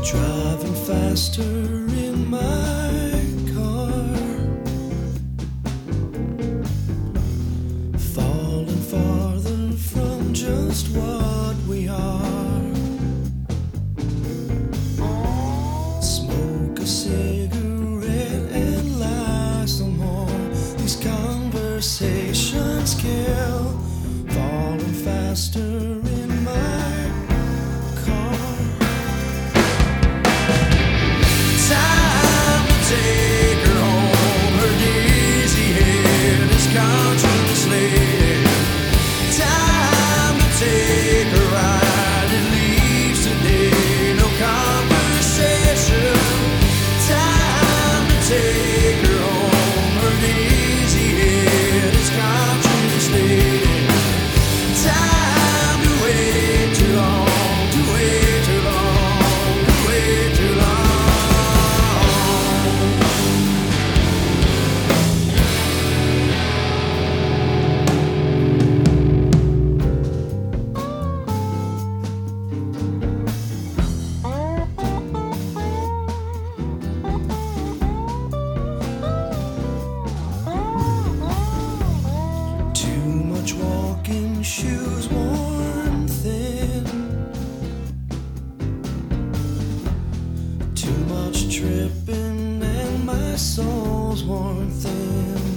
Driving faster in my car, falling farther from just what we are. Smoke a cigarette and lie some more. These conversations kill. Falling faster in my car. Time to take her home. Her dizzy head is contemplated. Time to take her ride. It leaves today, no conversation. Time to take her home. Her dizzy head is contemplated. Time to wait too long, to wait too long, to wait too long. Too much walking, shoes worn thin. Too much tripping and my soul's worn thin.